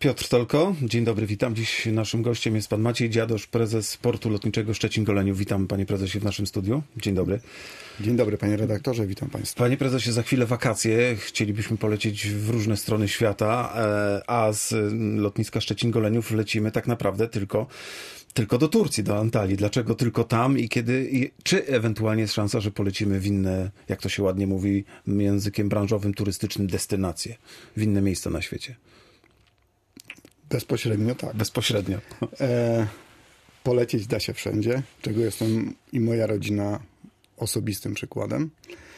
Piotr Tolko, dzień dobry, witam. Dziś naszym gościem jest pan Maciej Dziadosz, prezes Portu Lotniczego Szczecin-Goleniów. Witam, panie prezesie, w naszym studiu. Dzień dobry. Dzień dobry, panie redaktorze, witam państwa. Panie prezesie, za chwilę wakacje. Chcielibyśmy polecieć w różne strony świata, a z lotniska Szczecin-Goleniów lecimy tak naprawdę tylko do Turcji, do Antalii. Dlaczego tylko tam i kiedy? Czy ewentualnie jest szansa, że polecimy w inne, jak to się ładnie mówi językiem branżowym, turystycznym, destynacje, w inne miejsca na świecie? Bezpośrednio tak. Bezpośrednio. Polecieć da się wszędzie, czego jestem i moja rodzina osobistym przykładem.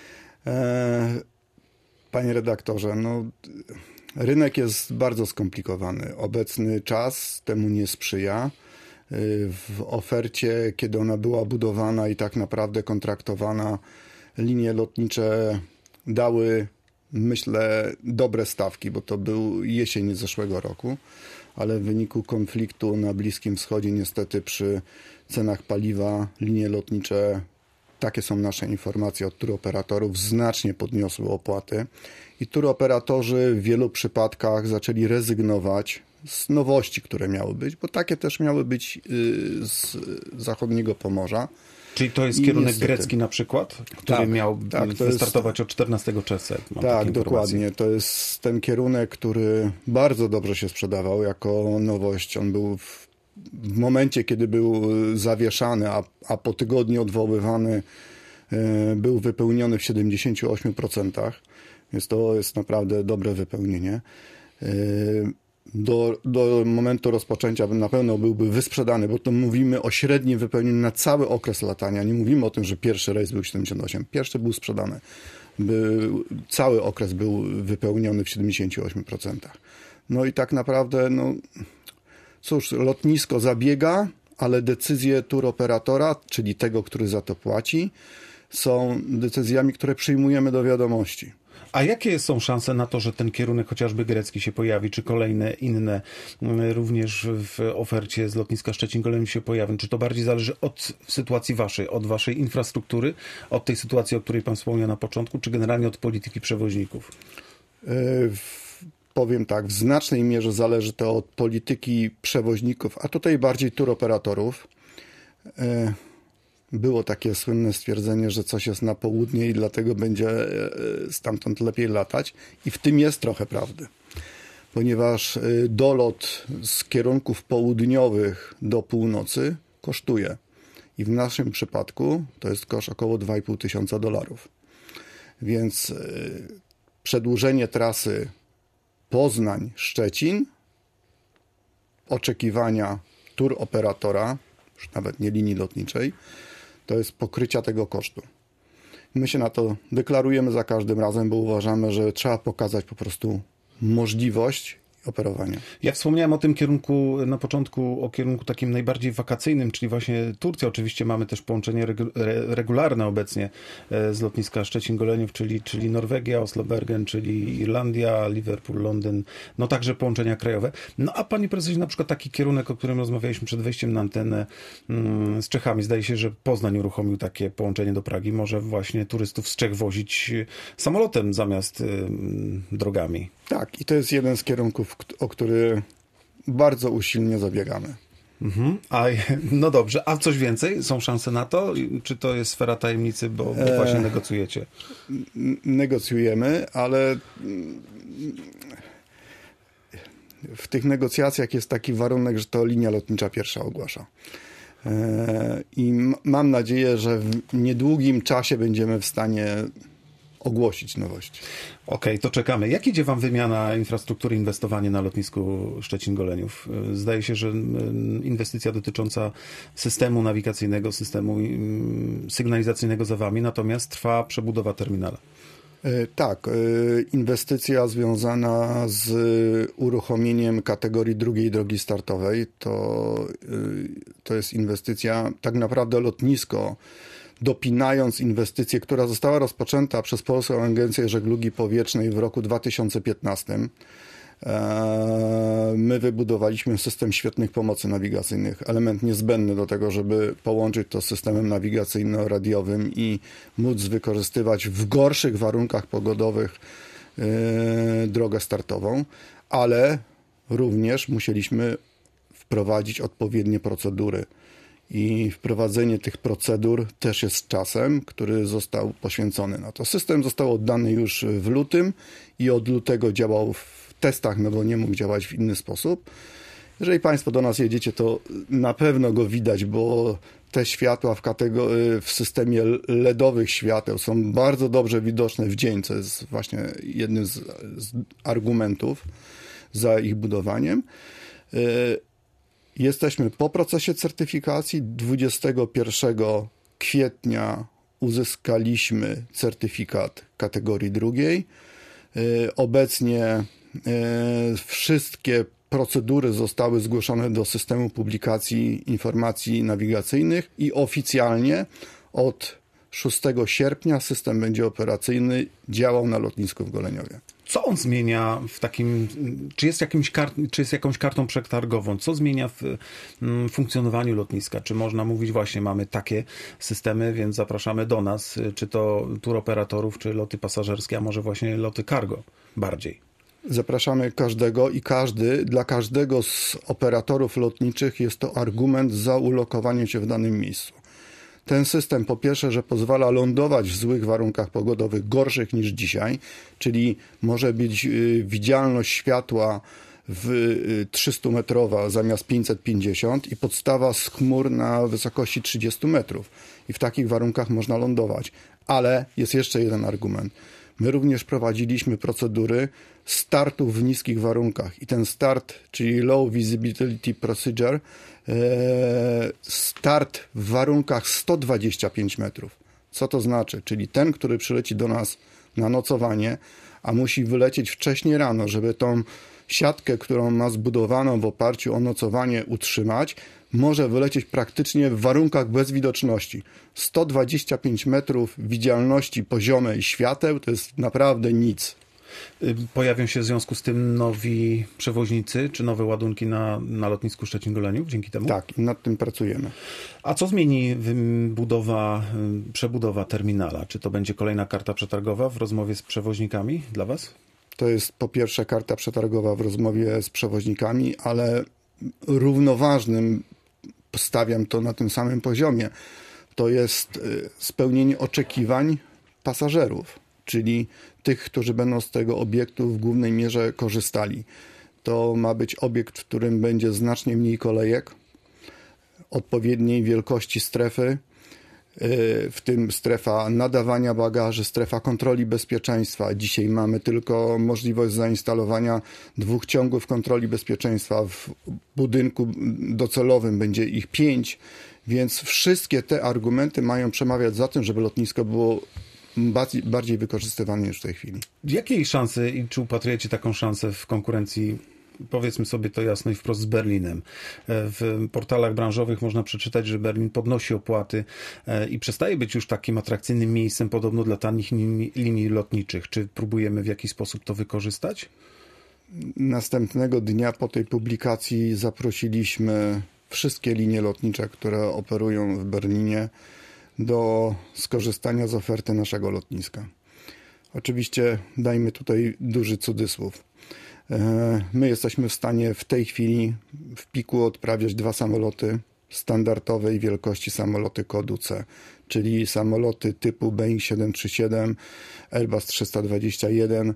Panie redaktorze, rynek jest bardzo skomplikowany. Obecny czas temu nie sprzyja. W ofercie, kiedy ona była budowana i tak naprawdę kontraktowana, linie lotnicze dały, myślę, dobre stawki, bo to był jesień zeszłego roku, ale w wyniku konfliktu na Bliskim Wschodzie niestety przy cenach paliwa linie lotnicze, takie są nasze informacje od turoperatorów, znacznie podniosły opłaty i turoperatorzy w wielu przypadkach zaczęli rezygnować z nowości, które miały być, bo takie też miały być z zachodniego Pomorza. Czyli to jest kierunek grecki na przykład, który miał wystartować od 14 czerwca. Tak, dokładnie. To jest ten kierunek, który bardzo dobrze się sprzedawał jako nowość. On był w momencie, kiedy był zawieszany, a po tygodniu odwoływany, był wypełniony w 78%. Więc to jest naprawdę dobre wypełnienie. Do momentu rozpoczęcia na pewno byłby wysprzedany, bo to mówimy o średnim wypełnieniu na cały okres latania. Nie mówimy o tym, że pierwszy rejs był 78. Pierwszy był sprzedany. Cały okres był wypełniony w 78%. No i tak naprawdę, cóż, lotnisko zabiega, ale decyzje turoperatora, czyli tego, który za to płaci, są decyzjami, które przyjmujemy do wiadomości. A jakie są szanse na to, że ten kierunek chociażby grecki się pojawi, czy kolejne inne również w ofercie z lotniska Szczecin-Goleniów się pojawią? Czy to bardziej zależy od sytuacji waszej, od waszej infrastruktury, od tej sytuacji, o której pan wspomniał na początku, czy generalnie od polityki przewoźników? Powiem tak, w znacznej mierze zależy to od polityki przewoźników, a tutaj bardziej turoperatorów. Było takie słynne stwierdzenie, że coś jest na południe i dlatego będzie stamtąd lepiej latać. I w tym jest trochę prawdy. Ponieważ dolot z kierunków południowych do północy kosztuje. I w naszym przypadku to jest koszt około $2,500. Więc przedłużenie trasy Poznań-Szczecin, oczekiwania turoperatora, już nawet nie linii lotniczej, to jest pokrycia tego kosztu. My się na to deklarujemy za każdym razem, bo uważamy, że trzeba pokazać po prostu możliwość operowania. Ja wspomniałem o tym kierunku na początku, o kierunku takim najbardziej wakacyjnym, czyli właśnie Turcja. Oczywiście mamy też połączenie regularne obecnie z lotniska Szczecin-Goleniów, czyli Norwegia, Oslo-Bergen, czyli Irlandia, Liverpool, Londyn, także połączenia krajowe. A panie prezesie, na przykład taki kierunek, o którym rozmawialiśmy przed wejściem na antenę z Czechami. Zdaje się, że Poznań uruchomił takie połączenie do Pragi. Może właśnie turystów z Czech wozić samolotem zamiast drogami. Tak, i to jest jeden z kierunków, o który bardzo usilnie zabiegamy. No dobrze, a coś więcej? Są szanse na to? Czy to jest sfera tajemnicy, bo właśnie negocjujecie? Negocjujemy, ale w tych negocjacjach jest taki warunek, że to linia lotnicza pierwsza ogłasza. I mam nadzieję, że w niedługim czasie będziemy w stanie ogłosić nowości. Okej, to czekamy. Jak idzie wam wymiana infrastruktury, inwestowanie na lotnisku Szczecin-Goleniów? Zdaje się, że inwestycja dotycząca systemu nawigacyjnego, systemu sygnalizacyjnego za wami, natomiast trwa przebudowa terminala. Tak, inwestycja związana z uruchomieniem kategorii drugiej drogi startowej, to jest inwestycja, tak naprawdę lotnisko, dopinając inwestycję, która została rozpoczęta przez Polską Agencję Żeglugi Powietrznej w roku 2015. My wybudowaliśmy system świetnych pomocy nawigacyjnych, element niezbędny do tego, żeby połączyć to z systemem nawigacyjno-radiowym i móc wykorzystywać w gorszych warunkach pogodowych drogę startową, ale również musieliśmy wprowadzić odpowiednie procedury. I wprowadzenie tych procedur też jest czasem, który został poświęcony na to. System został oddany już w lutym i od lutego działał w testach, no bo nie mógł działać w inny sposób. Jeżeli Państwo do nas jedziecie, to na pewno go widać, bo te światła w systemie LEDowych świateł są bardzo dobrze widoczne w dzień, co jest właśnie jednym z argumentów za ich budowaniem. Jesteśmy po procesie certyfikacji. 21 kwietnia uzyskaliśmy certyfikat kategorii drugiej. Obecnie wszystkie procedury zostały zgłoszone do systemu publikacji informacji nawigacyjnych i oficjalnie od 6 sierpnia system będzie operacyjny, działał na lotnisku w Goleniowie. Co on zmienia w takim, czy jest jakąś kartą przetargową? Co zmienia w funkcjonowaniu lotniska? Czy można mówić właśnie, mamy takie systemy, więc zapraszamy do nas, czy to touroperatorów, czy loty pasażerskie, a może właśnie loty cargo bardziej? Zapraszamy każdego i dla każdego z operatorów lotniczych jest to argument za ulokowaniem się w danym miejscu. Ten system po pierwsze, że pozwala lądować w złych warunkach pogodowych, gorszych niż dzisiaj, czyli może być widzialność światła w 300-metrowa zamiast 550 i podstawa z chmur na wysokości 30 metrów. I w takich warunkach można lądować. Ale jest jeszcze jeden argument. My również prowadziliśmy procedury startu w niskich warunkach i ten start, czyli Low Visibility Procedure, start w warunkach 125 metrów. Co to znaczy? Czyli ten, który przyleci do nas na nocowanie, a musi wylecieć wcześniej rano, żeby tą siatkę, którą ma zbudowaną w oparciu o nocowanie utrzymać, może wylecieć praktycznie w warunkach bez widoczności. 125 metrów widzialności poziomej świateł to jest naprawdę nic. Pojawią się w związku z tym nowi przewoźnicy, czy nowe ładunki na lotnisku Szczecin-Goleniów dzięki temu? Tak, nad tym pracujemy. A co zmieni przebudowa terminala? Czy to będzie kolejna karta przetargowa w rozmowie z przewoźnikami dla Was? To jest po pierwsze karta przetargowa w rozmowie z przewoźnikami, ale równoważnym, stawiam to na tym samym poziomie, to jest spełnienie oczekiwań pasażerów, czyli tych, którzy będą z tego obiektu w głównej mierze korzystali. To ma być obiekt, w którym będzie znacznie mniej kolejek, odpowiedniej wielkości strefy, w tym strefa nadawania bagaży, strefa kontroli bezpieczeństwa. Dzisiaj mamy tylko możliwość zainstalowania 2 ciągów kontroli bezpieczeństwa. W budynku docelowym będzie ich 5, więc wszystkie te argumenty mają przemawiać za tym, żeby lotnisko było bardziej wykorzystywane niż w tej chwili. Jakiej szansy i czy upatrujecie taką szansę w konkurencji, powiedzmy sobie to jasno i wprost, z Berlinem? W portalach branżowych można przeczytać, że Berlin podnosi opłaty i przestaje być już takim atrakcyjnym miejscem podobno dla tanich linii lotniczych. Czy próbujemy w jakiś sposób to wykorzystać? Następnego dnia po tej publikacji zaprosiliśmy wszystkie linie lotnicze, które operują w Berlinie, do skorzystania z oferty naszego lotniska. Oczywiście dajmy tutaj duży cudzysłów. My jesteśmy w stanie w tej chwili w piku odprawiać 2 samoloty standardowej wielkości, samoloty kodu C, czyli samoloty typu Boeing 737, Airbus 321.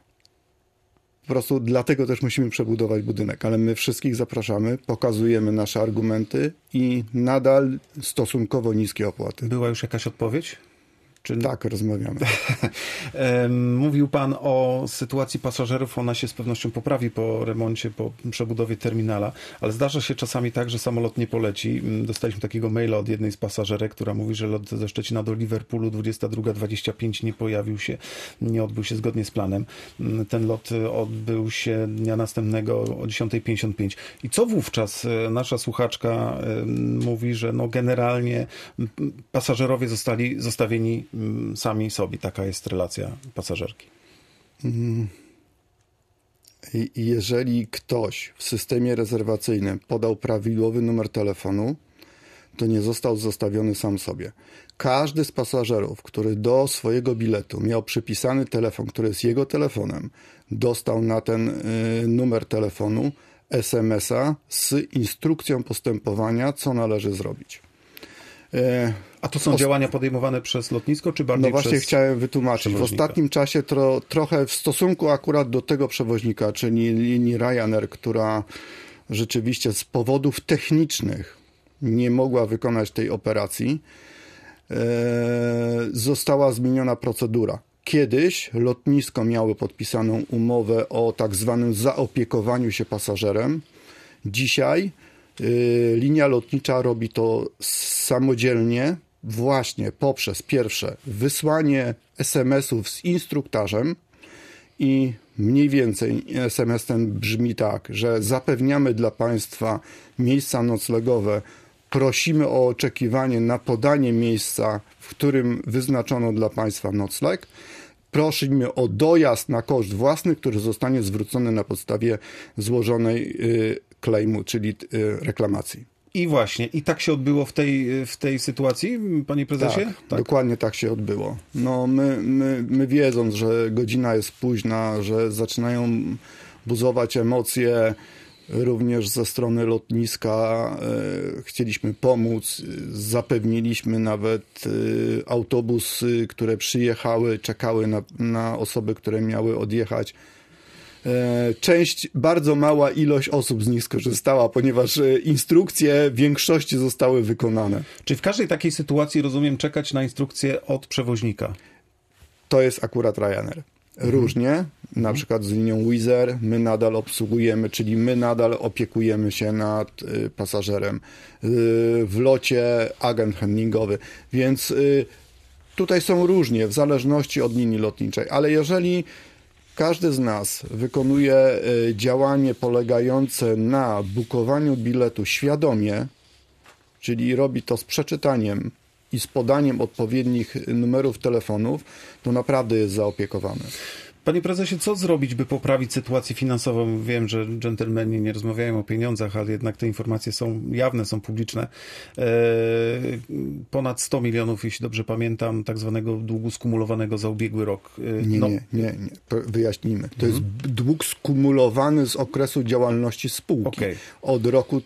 Po prostu dlatego też musimy przebudować budynek, ale my wszystkich zapraszamy, pokazujemy nasze argumenty i nadal stosunkowo niskie opłaty. Była już jakaś odpowiedź? Czy... Tak, rozmawiamy. Mówił Pan o sytuacji pasażerów, ona się z pewnością poprawi po remoncie, po przebudowie terminala, ale zdarza się czasami tak, że samolot nie poleci. Dostaliśmy takiego maila od jednej z pasażerek, która mówi, że lot ze Szczecina do Liverpoolu 22:25 nie pojawił się, nie odbył się zgodnie z planem. Ten lot odbył się dnia następnego o 10:55. I co wówczas? Nasza słuchaczka mówi, że no generalnie pasażerowie zostali zostawieni sami sobie. Taka jest relacja pasażerki. Jeżeli ktoś w systemie rezerwacyjnym podał prawidłowy numer telefonu, to nie został zostawiony sam sobie. Każdy z pasażerów, który do swojego biletu miał przypisany telefon, który jest jego telefonem, dostał na ten numer telefonu SMS-a z instrukcją postępowania, co należy zrobić. A to są działania podejmowane przez lotnisko, czy bardziej No właśnie chciałem wytłumaczyć. W ostatnim czasie trochę w stosunku akurat do tego przewoźnika, czyli linii Ryanair, która rzeczywiście z powodów technicznych nie mogła wykonać tej operacji, została zmieniona procedura. Kiedyś lotnisko miało podpisaną umowę o tak zwanym zaopiekowaniu się pasażerem. Dzisiaj linia lotnicza robi to samodzielnie, właśnie poprzez pierwsze wysłanie SMS-ów z instruktarzem i mniej więcej SMS ten brzmi tak, że zapewniamy dla Państwa miejsca noclegowe, prosimy o oczekiwanie na podanie miejsca, w którym wyznaczono dla Państwa nocleg. Prosimy o dojazd na koszt własny, który zostanie zwrócony na podstawie złożonej claimu, czyli reklamacji. I właśnie, i tak się odbyło w tej sytuacji, panie prezesie? Tak, dokładnie tak się odbyło. No my wiedząc, że godzina jest późna, że zaczynają buzować emocje, również ze strony lotniska chcieliśmy pomóc, zapewniliśmy nawet autobusy, które przyjechały, czekały na osoby, które miały odjechać. Bardzo mała ilość osób z nich skorzystała, ponieważ instrukcje w większości zostały wykonane. Czy w każdej takiej sytuacji, rozumiem, czekać na instrukcję od przewoźnika? To jest akurat Ryanair. Różnie, na przykład z linią Wizz Air my nadal obsługujemy, czyli my nadal opiekujemy się nad pasażerem. W locie agent handlingowy, więc tutaj są różnie, w zależności od linii lotniczej, ale jeżeli każdy z nas wykonuje działanie polegające na bukowaniu biletu świadomie, czyli robi to z przeczytaniem i z podaniem odpowiednich numerów telefonów, to naprawdę jest zaopiekowany. Panie prezesie, co zrobić, by poprawić sytuację finansową? Wiem, że dżentelmeni nie rozmawiają o pieniądzach, ale jednak te informacje są jawne, są publiczne. Ponad 100 milionów, jeśli dobrze pamiętam, tak zwanego długu skumulowanego za ubiegły rok. Nie. Wyjaśnijmy. To jest dług skumulowany z okresu działalności spółki. Okay. Od roku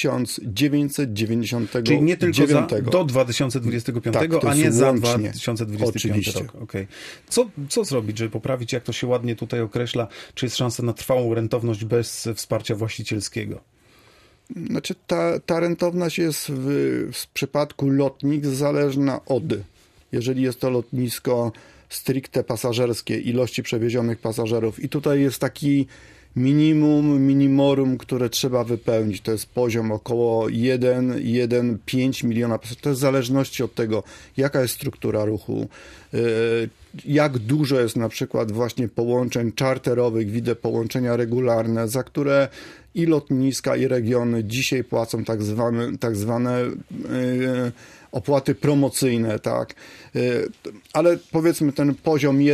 1999. Czyli nie tylko do 2025, tak, a nie za 2025 oczywiście. rok. Okay. Co zrobić, żeby poprawić, jak to się ładnie tutaj określa, czy jest szansa na trwałą rentowność bez wsparcia właścicielskiego? Znaczy ta rentowność jest w przypadku lotnisk zależna od, jeżeli jest to lotnisko stricte pasażerskie, ilości przewiezionych pasażerów i tutaj jest taki minimorum, które trzeba wypełnić. To jest poziom około 1,5 miliona pasażerów. To jest w zależności od tego, jaka jest struktura ruchu, jak dużo jest na przykład właśnie połączeń czarterowych, widzę połączenia regularne, za które i lotniska, i regiony dzisiaj płacą tak zwane opłaty promocyjne, tak. Ale powiedzmy ten poziom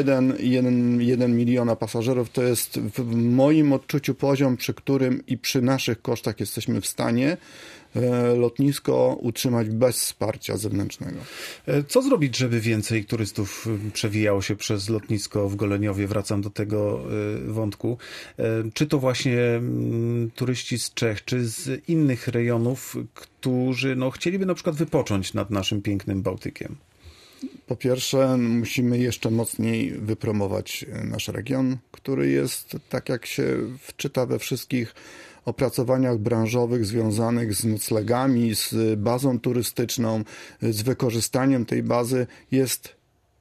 1 miliona pasażerów to jest w moim odczuciu poziom, przy którym i przy naszych kosztach jesteśmy w stanie lotnisko utrzymać bez wsparcia zewnętrznego. Co zrobić, żeby więcej turystów przewijało się przez lotnisko w Goleniowie? Wracam do tego wątku. Czy to właśnie turyści z Czech, czy z innych rejonów, którzy chcieliby na przykład wypocząć nad naszym pięknym Bałtykiem? Po pierwsze, musimy jeszcze mocniej wypromować nasz region, który jest, tak jak się wczyta we wszystkich opracowaniach branżowych związanych z noclegami, z bazą turystyczną, z wykorzystaniem tej bazy, jest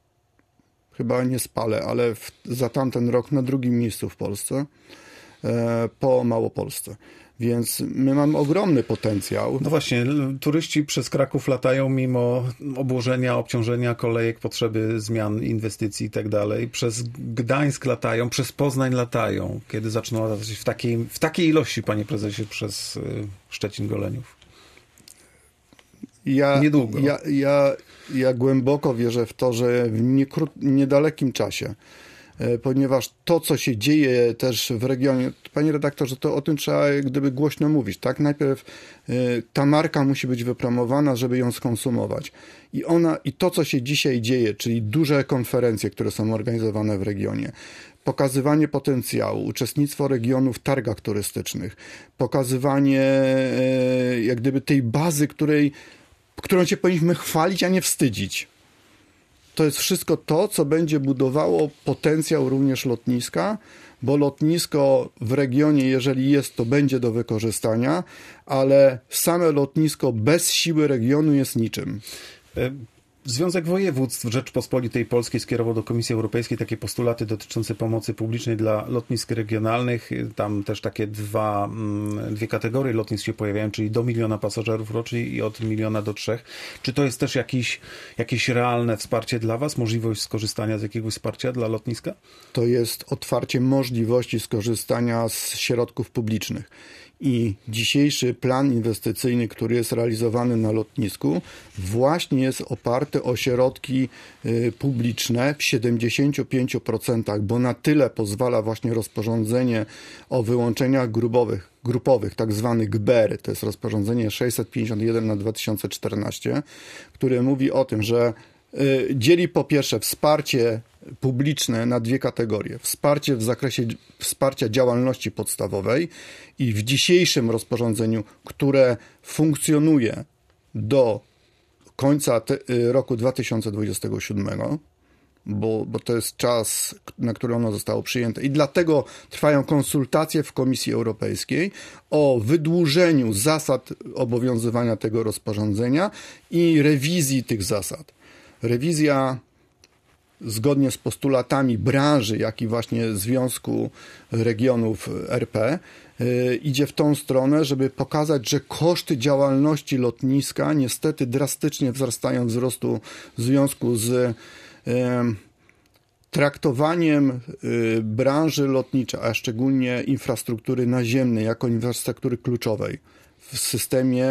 chyba nie spalę, ale za tamten rok na drugim miejscu w Polsce, po Małopolsce. Więc my mamy ogromny potencjał. No właśnie, turyści przez Kraków latają mimo obciążenia kolejek, potrzeby zmian, inwestycji i tak dalej. Przez Gdańsk latają, przez Poznań latają. Kiedy zaczną latać w takiej ilości, panie prezesie, przez Szczecin-Goleniów? Niedługo. Ja głęboko wierzę w to, że w niedalekim czasie ponieważ to, co się dzieje też w regionie, panie redaktorze, to o tym trzeba gdyby głośno mówić, tak? Najpierw ta marka musi być wypromowana, żeby ją skonsumować. I to, co się dzisiaj dzieje, czyli duże konferencje, które są organizowane w regionie, pokazywanie potencjału, uczestnictwo regionu w targach turystycznych, pokazywanie jak gdyby tej bazy, którą się powinniśmy chwalić, a nie wstydzić. To jest wszystko to, co będzie budowało potencjał również lotniska, bo lotnisko w regionie, jeżeli jest, to będzie do wykorzystania, ale same lotnisko bez siły regionu jest niczym. Związek Województw Rzeczpospolitej Polskiej skierował do Komisji Europejskiej takie postulaty dotyczące pomocy publicznej dla lotnisk regionalnych. Tam też takie dwie kategorie lotnisk się pojawiają, czyli do 1 miliona pasażerów rocznie i od 1 miliona do 3. Czy to jest też jakieś realne wsparcie dla Was? Możliwość skorzystania z jakiegoś wsparcia dla lotniska? To jest otwarcie możliwości skorzystania z środków publicznych. I dzisiejszy plan inwestycyjny, który jest realizowany na lotnisku, właśnie jest oparty o środki publiczne w 75%, bo na tyle pozwala właśnie rozporządzenie o wyłączeniach grupowych, tak zwany GBER, to jest rozporządzenie 651 na 2014, które mówi o tym, że dzieli po pierwsze wsparcie publiczne na dwie kategorie. Wsparcie w zakresie wsparcia działalności podstawowej i w dzisiejszym rozporządzeniu, które funkcjonuje do końca roku 2027, bo to jest czas, na który ono zostało przyjęte i dlatego trwają konsultacje w Komisji Europejskiej o wydłużeniu zasad obowiązywania tego rozporządzenia i rewizji tych zasad. Rewizja zgodnie z postulatami branży, jak i właśnie Związku Regionów RP idzie w tą stronę, żeby pokazać, że koszty działalności lotniska niestety drastycznie wzrastają wzrostu w związku z traktowaniem branży lotniczej, a szczególnie infrastruktury naziemnej jako infrastruktury kluczowej w systemie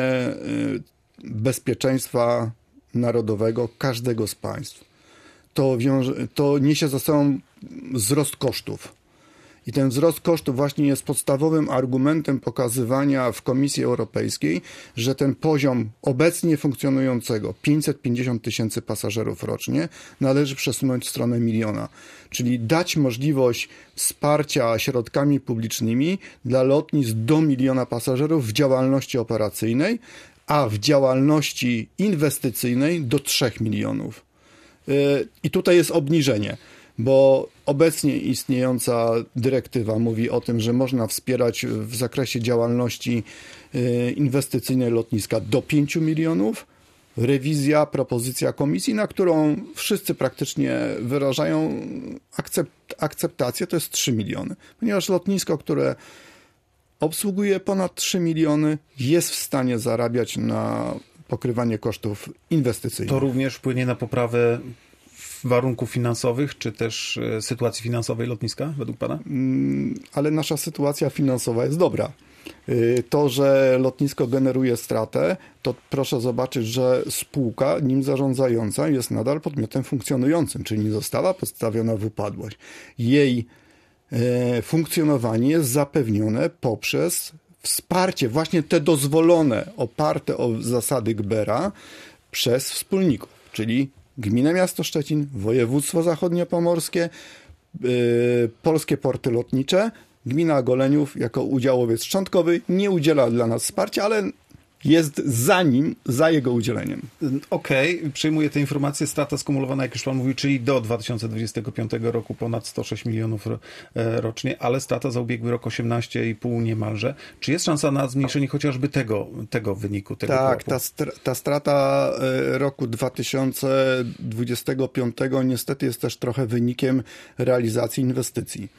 bezpieczeństwa narodowego każdego z państw. To niesie za sobą wzrost kosztów. I ten wzrost kosztów właśnie jest podstawowym argumentem pokazywania w Komisji Europejskiej, że ten poziom obecnie funkcjonującego 550 000 pasażerów rocznie należy przesunąć w stronę 1 miliona. Czyli dać możliwość wsparcia środkami publicznymi dla lotnisk do 1 miliona pasażerów w działalności operacyjnej, a w działalności inwestycyjnej do 3 milionów. I tutaj jest obniżenie, bo obecnie istniejąca dyrektywa mówi o tym, że można wspierać w zakresie działalności inwestycyjnej lotniska do 5 milionów. Rewizja, propozycja komisji, na którą wszyscy praktycznie wyrażają akceptację, to jest 3 miliony. Ponieważ lotnisko, które obsługuje ponad 3 miliony, jest w stanie zarabiać na pokrywanie kosztów inwestycyjnych. To również wpłynie na poprawę warunków finansowych, czy też sytuacji finansowej lotniska, według Pana? Ale nasza sytuacja finansowa jest dobra. To, że lotnisko generuje stratę, to proszę zobaczyć, że spółka nim zarządzająca jest nadal podmiotem funkcjonującym, czyli nie została postawiona w upadłość. Jej funkcjonowanie jest zapewnione poprzez wsparcie, właśnie te dozwolone, oparte o zasady GBER-a przez wspólników, czyli Gminę Miasto Szczecin, Województwo Zachodniopomorskie, Polskie Porty Lotnicze. Gmina Goleniów jako udziałowiec szczątkowy nie udziela dla nas wsparcia, ale jest za jego udzieleniem. Okej, przyjmuję te informacje. Strata skumulowana, jak już Pan mówił, czyli do 2025 roku ponad 106 milionów rocznie, ale strata za ubiegły rok 18,5 niemalże. Czy jest szansa na zmniejszenie chociażby tego wyniku? Tak, ta strata roku 2025 niestety jest też trochę wynikiem realizacji inwestycji.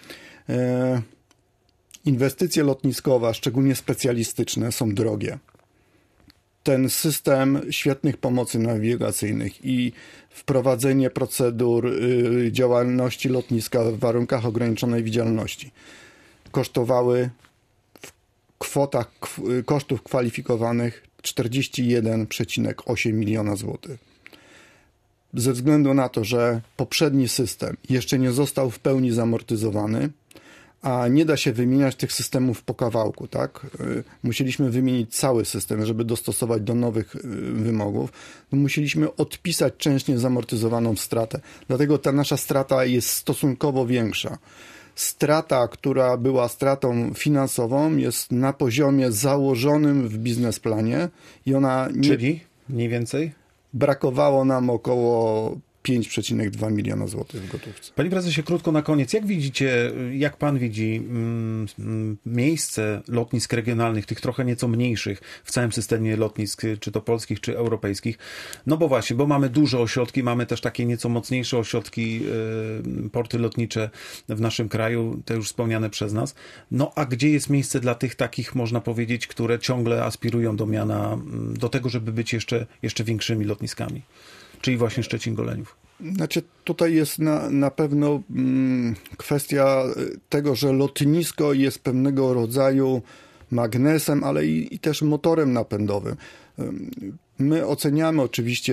Inwestycje lotniskowe, szczególnie specjalistyczne, są drogie. Ten system świetnych pomocy nawigacyjnych i wprowadzenie procedur działalności lotniska w warunkach ograniczonej widzialności kosztowały w kwotach kosztów kwalifikowanych 41,8 miliona złotych. ze względu na to, że poprzedni system jeszcze nie został w pełni zamortyzowany, a nie da się wymieniać tych systemów po kawałku, tak? Musieliśmy wymienić cały system, żeby dostosować do nowych wymogów. Musieliśmy odpisać część niezamortyzowaną stratę. Dlatego ta nasza strata jest stosunkowo większa. Strata, która była stratą finansową, jest na poziomie założonym w biznesplanie i ona... Czyli mniej więcej? Brakowało nam około 5,2 miliona złotych w gotówce. Panie prezesie, krótko na koniec. Jak pan widzi miejsce lotnisk regionalnych, tych trochę nieco mniejszych w całym systemie lotnisk, czy to polskich, czy europejskich? No bo właśnie, bo mamy duże ośrodki, mamy też takie nieco mocniejsze ośrodki, porty lotnicze w naszym kraju, te już wspomniane przez nas. No a gdzie jest miejsce dla tych takich, można powiedzieć, które ciągle aspirują do miana, do tego, żeby być jeszcze większymi lotniskami? Czyli właśnie Szczecin-Goleniów. Znaczy, tutaj jest na pewno kwestia tego, że lotnisko jest pewnego rodzaju magnesem, ale i też motorem napędowym. My oceniamy oczywiście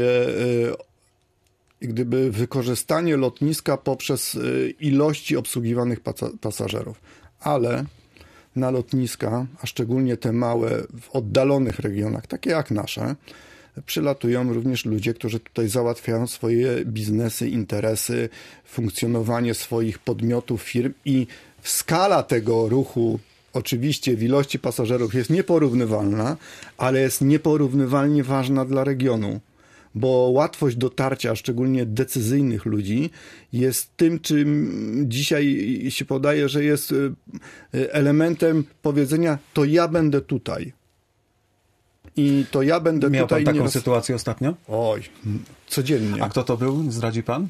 gdyby wykorzystanie lotniska poprzez ilości obsługiwanych pasażerów, ale na lotniska, a szczególnie te małe w oddalonych regionach, takie jak nasze, przylatują również ludzie, którzy tutaj załatwiają swoje biznesy, interesy, funkcjonowanie swoich podmiotów, firm i skala tego ruchu oczywiście w ilości pasażerów jest nieporównywalna, ale jest nieporównywalnie ważna dla regionu, bo łatwość dotarcia, szczególnie decyzyjnych ludzi, jest tym, czym dzisiaj się podaje, że jest elementem powiedzenia, to ja będę tutaj. I to ja będę Miał tutaj... pan taką sytuację ostatnio? Oj, codziennie. A kto to był? Zdradzi pan?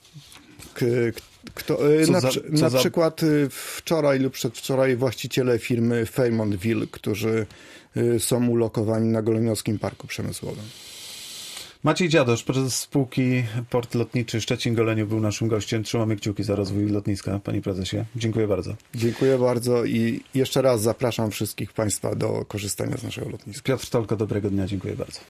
Na przykład wczoraj lub przedwczoraj właściciele firmy Faymontville, którzy są ulokowani na Goleniowskim Parku Przemysłowym. Maciej Dziadosz, prezes spółki Port Lotniczy Szczecin-Goleniów, był naszym gościem. Trzymamy kciuki za rozwój lotniska, panie prezesie. Dziękuję bardzo. Dziękuję bardzo i jeszcze raz zapraszam wszystkich państwa do korzystania z naszego lotniska. Piotr Stolko, dobrego dnia, dziękuję bardzo.